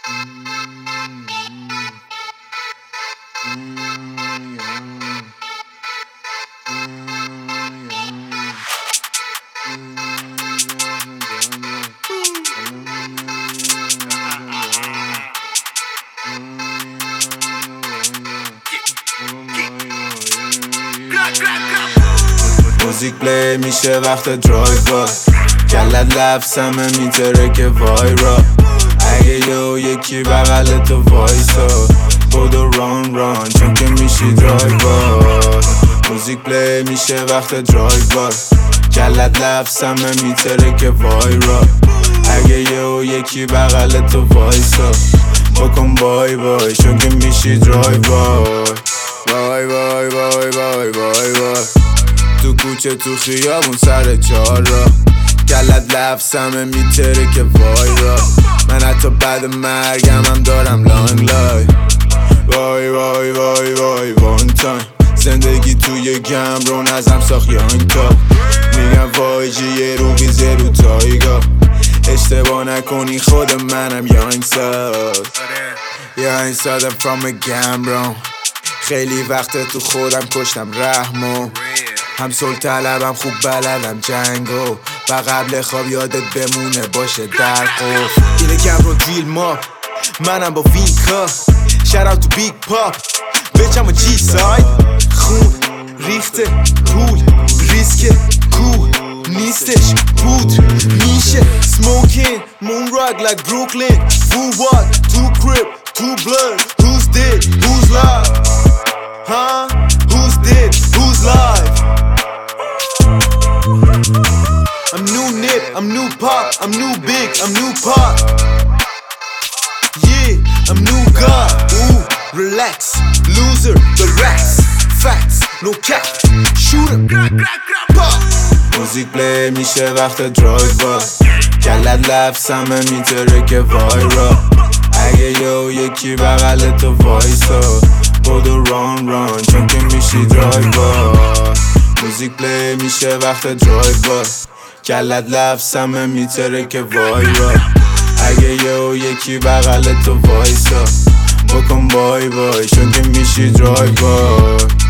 موزیک پلی میشه وقت درایو، کلت لفظمه میتره که وایرا. اگه یکی بغل تو وایسا بودو ران چون که میشی درایو. موزیک پلی میشه وقت درایو، کلت لفظمه میتره که وایرا. اگه یکی بغل تو وایسا بکن بای بای چون که میشی درایو. وای وای وای وای وای وای تو کوچه تو خیابون سر چهار را، کلت لفظمه میتره که وای را. من حتی بعد مرگم هم دارم لانگ لای. وای وای وای وای وان تایم زندگی توی گم رو نزم ساخت یانگ تا. میگم وای جی یه رو ویزه رو تایگا. اشتباه نکنی خود منم یانگ سادم from a گم. خیلی وقت تو خودم کشتم رحمو. هم سل طلبم خوب بلدم جنگو و قبل خواب یادت بمونه باشه در قفل. اینه گمرون دیل ما منم با وینکا. shout out to big pop bitch I'm a G-side. خون ریخته پول ریسک کول نیستش پودر میشه smoking moon rock like Brooklyn. Who what? Two crib, two blood. Who's dead? Who's live? Huh? Who's dead? Who's live? I'm new nip, I'm new pop, I'm new big, I'm new pop. Yeah, I'm new god. Ooh, relax, loser, the racks, facts, no cap, shoot 'em, pop. موزیک پلی میشه وقت درایو، کلت لفظمه میتره که وایرا. اگه یکی بغل تو وایسا بودو ران چون که میشی درایو. موزیک پلی میشه وقت درایو، کلت لفظمه میتره که وایرا. اگه یکی بغل تو وایسا بکن بای بای چون که میشی درایو.